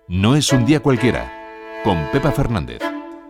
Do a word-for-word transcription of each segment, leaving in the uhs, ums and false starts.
No es un día cualquiera, con Pepa Fernández.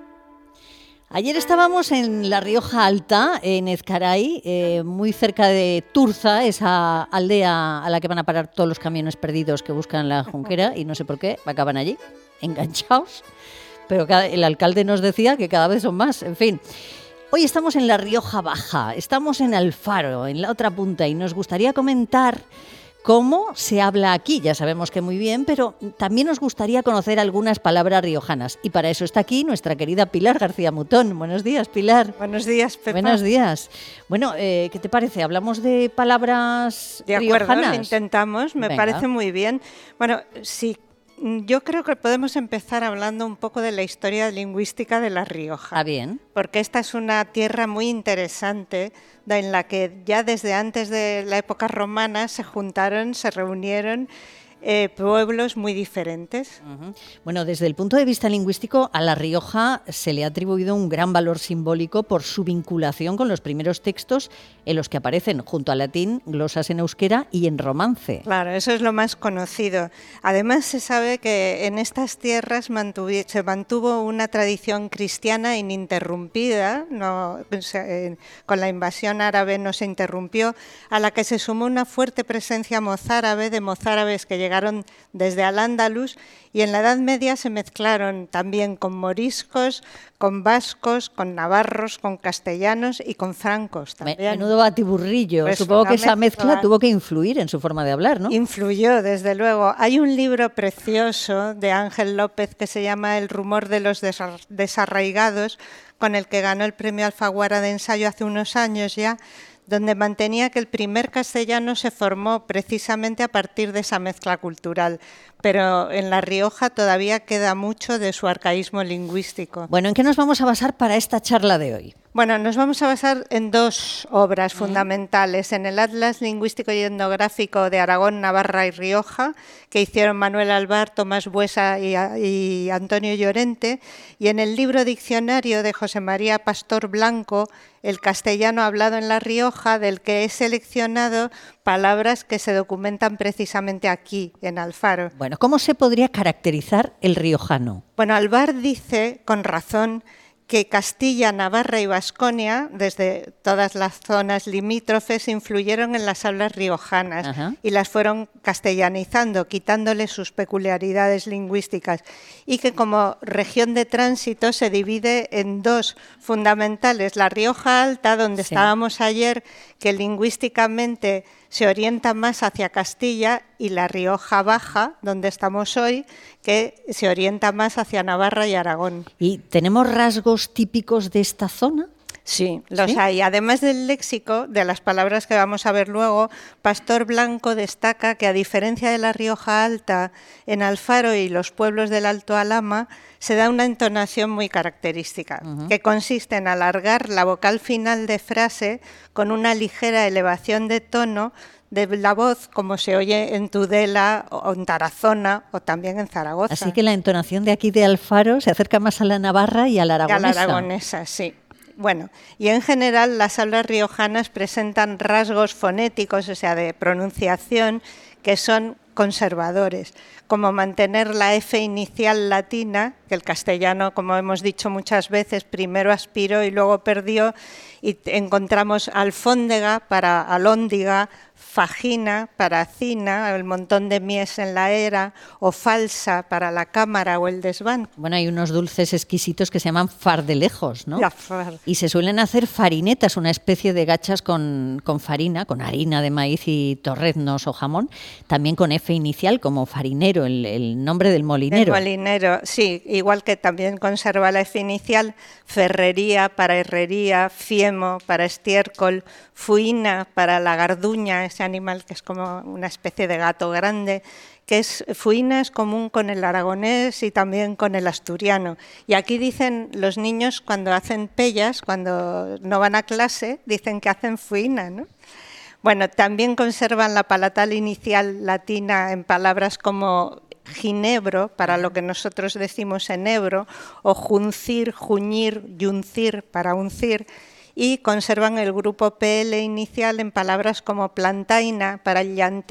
Ayer estábamos en La Rioja Alta, en Ezcaray, eh, muy cerca de Turza, esa aldea a la que van a parar todos los camiones perdidos que buscan la Junquera, y no sé por qué, acaban allí, enganchados. Pero cada, el alcalde nos decía que cada vez son más, en fin. Hoy estamos en La Rioja Baja, estamos en Alfaro, en la otra punta, y nos gustaría comentar cómo se habla aquí. Ya sabemos que muy bien, pero también nos gustaría conocer algunas palabras riojanas. Y para eso está aquí nuestra querida Pilar García Mutón. Buenos días, Pilar. Buenos días, Pepa. Buenos días. Bueno, eh, ¿qué te parece? ¿Hablamos de palabras de riojanas? De acuerdo, intentamos, me Venga. parece muy bien. Bueno, sí, yo creo que podemos empezar hablando un poco de la historia lingüística de La Rioja. Ah, bien. Porque esta es una tierra muy interesante en la que ya desde antes de la época romana se juntaron, se reunieron eh, pueblos muy diferentes. Uh-huh. Bueno, desde el punto de vista lingüístico, a La Rioja se le ha atribuido un gran valor simbólico por su vinculación con los primeros textos en los que aparecen, junto al latín, glosas en euskera y en romance. Claro, eso es lo más conocido. Además, se sabe que en estas tierras mantuvi- se mantuvo una tradición cristiana ininterrumpida, no, se, eh, con la invasión árabe no se interrumpió, a la que se sumó una fuerte presencia mozárabe, de mozárabes que llegaron desde Al-Ándalus, y en la Edad Media se mezclaron también con moriscos, con vascos, con navarros, con castellanos y con francos también. Menudo batiburrillo. Pues Supongo que esa mezcla, mezcla tuvo que influir en su forma de hablar, ¿no? Influyó, desde luego. Hay un libro precioso de Ángel López que se llama El rumor de los desar- desarraigados, con el que ganó el premio Alfaguara de ensayo hace unos años ya, donde mantenía que el primer castellano se formó precisamente a partir de esa mezcla cultural. Pero en La Rioja todavía queda mucho de su arcaísmo lingüístico. Bueno, ¿en qué nos vamos a basar para esta charla de hoy? Bueno, nos vamos a basar en dos obras fundamentales, en el Atlas Lingüístico y Etnográfico de Aragón, Navarra y Rioja, que hicieron Manuel Albar, Tomás Buesa y, y Antonio Llorente, y en el libro diccionario de José María Pastor Blanco, El castellano hablado en La Rioja, del que he seleccionado palabras que se documentan precisamente aquí, en Alfaro. Bueno, ¿cómo se podría caracterizar el riojano? Bueno, Albar dice, con razón, que Castilla, Navarra y Vasconia, desde todas las zonas limítrofes, influyeron en las hablas riojanas. Ajá. Y las fueron castellanizando, quitándole sus peculiaridades lingüísticas, y que como región de tránsito se divide en dos fundamentales: La Rioja Alta, donde sí. estábamos ayer, que lingüísticamente se orienta más hacia Castilla, y La Rioja Baja, donde estamos hoy, que se orienta más hacia Navarra y Aragón. ¿Y tenemos rasgos típicos de esta zona? Sí, los ¿Sí? hay. Además del léxico, de las palabras que vamos a ver luego, Pastor Blanco destaca que, a diferencia de La Rioja Alta, en Alfaro y los pueblos del Alto Alhama se da una entonación muy característica, uh-huh. que consiste en alargar la vocal final de frase con una ligera elevación de tono de la voz, como se oye en Tudela o en Tarazona o también en Zaragoza. Así que la entonación de aquí de Alfaro se acerca más a la navarra y a la aragonesa. A la aragonesa, sí. Bueno, y en general las hablas riojanas presentan rasgos fonéticos, o sea, de pronunciación, que son conservadores, como mantener la F inicial latina, que el castellano, como hemos dicho muchas veces, primero aspiró y luego perdió, y encontramos alfóndega para alhóndiga, fagina para cina, el montón de mies en la era, o falsa para la cámara o el desván. Bueno, hay unos dulces exquisitos que se llaman fardelejos, ¿no? La far. Y se suelen hacer farinetas, una especie de gachas con, con farina, con harina de maíz y torreznos o jamón, también con F inicial, como farinero, el, el nombre del molinero. El molinero, sí, igual que también conserva la F inicial, ferrería para herrería, fiemo para estiércol, fuina para la garduña, ese animal que es como una especie de gato grande, que es fuina, es común con el aragonés y también con el asturiano. Y aquí dicen los niños, cuando hacen pellas, cuando no van a clase, dicen que hacen fuina, ¿no? Bueno, también conservan la palatal inicial latina en palabras como ginebro, para lo que nosotros decimos enebro, o juncir, juñir, yuncir, para uncir, y conservan el grupo P L inicial en palabras como plantaina para el llantén,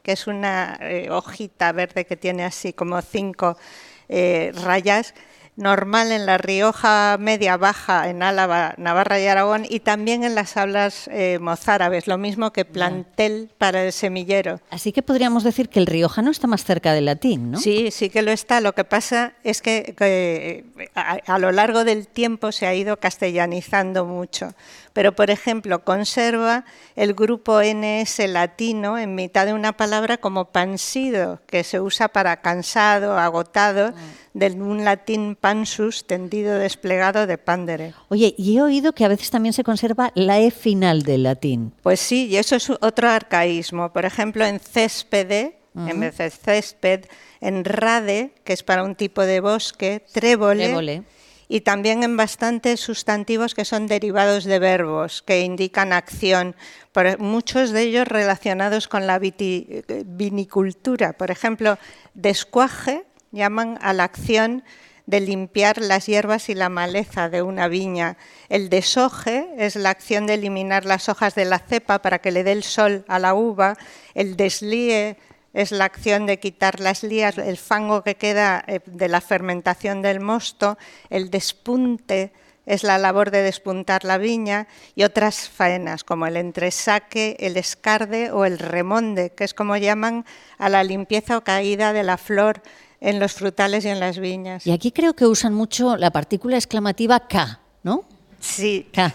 que es una eh, hojita verde que tiene así como cinco eh, rayas, normal en La Rioja media baja, en Álava, Navarra y Aragón, y también en las hablas eh, mozárabes, lo mismo que plantel para el semillero. Así que podríamos decir que el riojano está más cerca del latín, ¿no? Sí, sí que lo está. Lo que pasa es que, que a, a lo largo del tiempo se ha ido castellanizando mucho. Pero, por ejemplo, conserva el grupo ene ese latino en mitad de una palabra como pansido, que se usa para cansado, agotado, mm. de un latín pansus, tendido, desplegado, de pandere. Oye, y he oído que a veces también se conserva la E final del latín. Pues sí, y eso es otro arcaísmo. Por ejemplo, en céspede, uh-huh. en vez de césped, en rade, que es para un tipo de bosque, trébole, trébole. Y también en bastantes sustantivos que son derivados de verbos, que indican acción, por, muchos de ellos relacionados con la viti, vinicultura. Por ejemplo, descuaje llaman a la acción de limpiar las hierbas y la maleza de una viña. El desoje es la acción de eliminar las hojas de la cepa para que le dé el sol a la uva. El deslíe es la acción de quitar las lías, el fango que queda de la fermentación del mosto. El despunte es la labor de despuntar la viña, y otras faenas como el entresaque, el escarde o el remonde, que es como llaman a la limpieza o caída de la flor en los frutales y en las viñas. Y aquí creo que usan mucho la partícula exclamativa K, ¿no? Sí. K.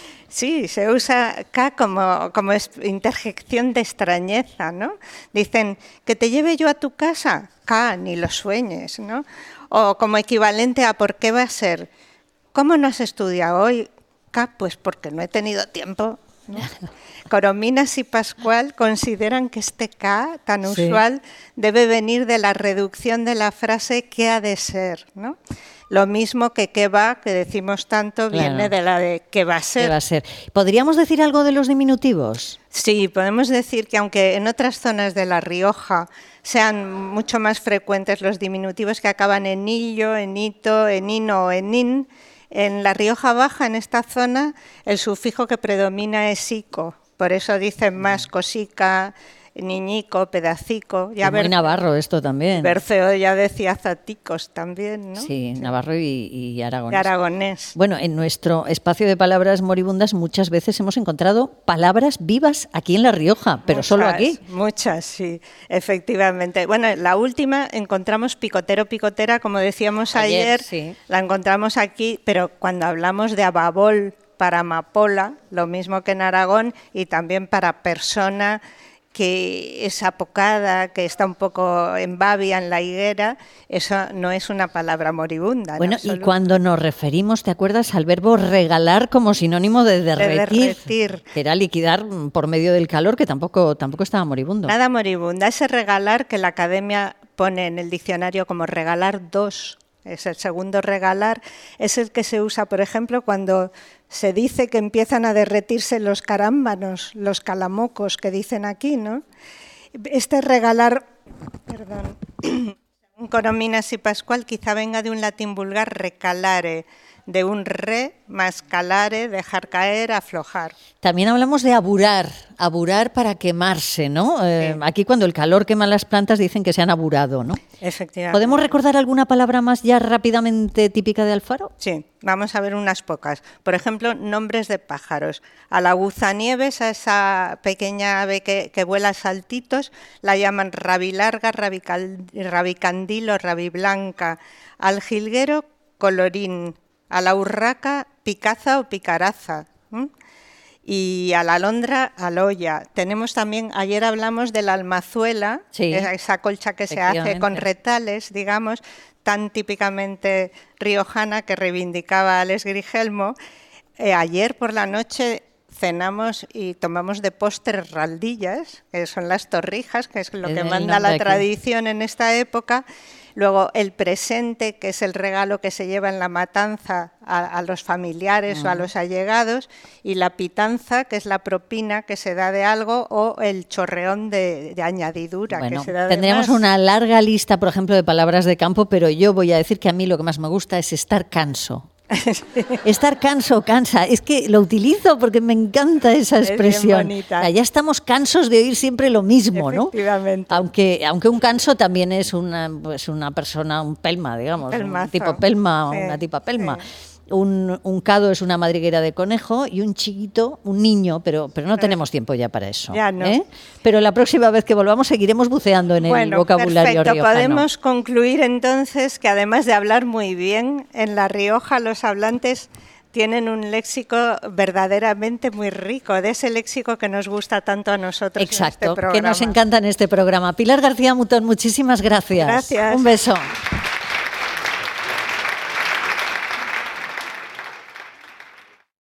Sí, se usa K como, como interjección de extrañeza, ¿no? Dicen, que te lleve yo a tu casa, K, ni lo sueñes, ¿no? O como equivalente a ¿por qué va a ser? ¿Cómo no has estudiado hoy? K, pues porque no he tenido tiempo, ¿no? Corominas y Pascual consideran que este K tan usual sí. debe venir de la reducción de la frase ¿qué ha de ser?, ¿no? Lo mismo que qué va, que decimos tanto, claro. viene de la de qué va a ser. ¿Qué va a ser? ¿Podríamos decir algo de los diminutivos? Sí, podemos decir que aunque en otras zonas de La Rioja sean mucho más frecuentes los diminutivos que acaban en illo, en ito, en ino o en in, en La Rioja Baja, en esta zona, el sufijo que predomina es ico. Por eso dicen más cosica, niñico, pedacico. Ya es muy Ber- navarro esto también. Berceo ya decía zaticos también, ¿no? Sí, navarro y, y aragonés. aragonés. Bueno, en nuestro espacio de palabras moribundas muchas veces hemos encontrado palabras vivas aquí en La Rioja, pero muchas, solo aquí. Muchas, sí, efectivamente. Bueno, la última encontramos picotero, picotera, como decíamos ayer, ayer sí. La encontramos aquí, pero cuando hablamos de ababol para amapola, lo mismo que en Aragón, y también para persona que es apocada, que está un poco en babia en la higuera, eso no es una palabra moribunda. Bueno, y cuando nos referimos, ¿te acuerdas?, al verbo regalar como sinónimo de derretir, de derretir. Que era liquidar por medio del calor, que tampoco, tampoco estaba moribundo. Nada moribunda, ese regalar que la Academia pone en el diccionario como regalar dos, es el segundo regalar, es el que se usa, por ejemplo, cuando se dice que empiezan a derretirse los carámbanos, los calamocos que dicen aquí, ¿no? Este regalar, perdón, Corominas y Pascual quizá venga de un latín vulgar recalare, de un re más calare, dejar caer, aflojar. También hablamos de aburar, aburar para quemarse, ¿no? Sí. Eh, aquí cuando el calor quema las plantas dicen que se han aburado, ¿no? Efectivamente. ¿Podemos recordar alguna palabra más ya rápidamente típica de Alfaro? Sí, vamos a ver unas pocas. Por ejemplo, nombres de pájaros. A la guzanieves, a esa pequeña ave que, que vuela a saltitos, la llaman rabilarga, rabical, rabicandil o rabiblanca. Al jilguero, colorín. A la urraca, picaza o picaraza. ¿Mm? Y a la alondra, aloya. Tenemos también, ayer hablamos de la almazuela, sí, esa colcha que se hace con retales, digamos, tan típicamente riojana que reivindicaba Alex Grigelmo. Eh, ayer por la noche cenamos y tomamos de postre raldillas, que son las torrijas, que es lo que manda la tradición en esta época. Luego el presente, que es el regalo que se lleva en la matanza a, a los familiares uh-huh. o a los allegados, y la pitanza, que es la propina que se da de algo, o el chorreón de, de añadidura bueno, que se da de tendríamos más. Una larga lista, por ejemplo, de palabras de campo, pero yo voy a decir que a mí lo que más me gusta es estar canso. Estar canso, cansa. Es que lo utilizo porque me encanta esa expresión. Es bien bonita. O sea, ya estamos cansos de oír siempre lo mismo, ¿no? Efectivamente. Aunque, aunque un canso también es una, pues una persona, un pelma, digamos. Pelmazo. Un tipo pelma, Sí, una tipa pelma. sí. Un, un cado es una madriguera de conejo y un chiquito, un niño, pero, pero no tenemos tiempo ya para eso. Ya no. ¿eh? Pero la próxima vez que volvamos seguiremos buceando en el Bueno, vocabulario perfecto. riojano. Podemos concluir entonces que además de hablar muy bien, en La Rioja los hablantes tienen un léxico verdaderamente muy rico, de ese léxico que nos gusta tanto a nosotros. Exacto, en este que nos programa. encanta en este programa. Pilar García Mutón, muchísimas gracias. Gracias. Un beso.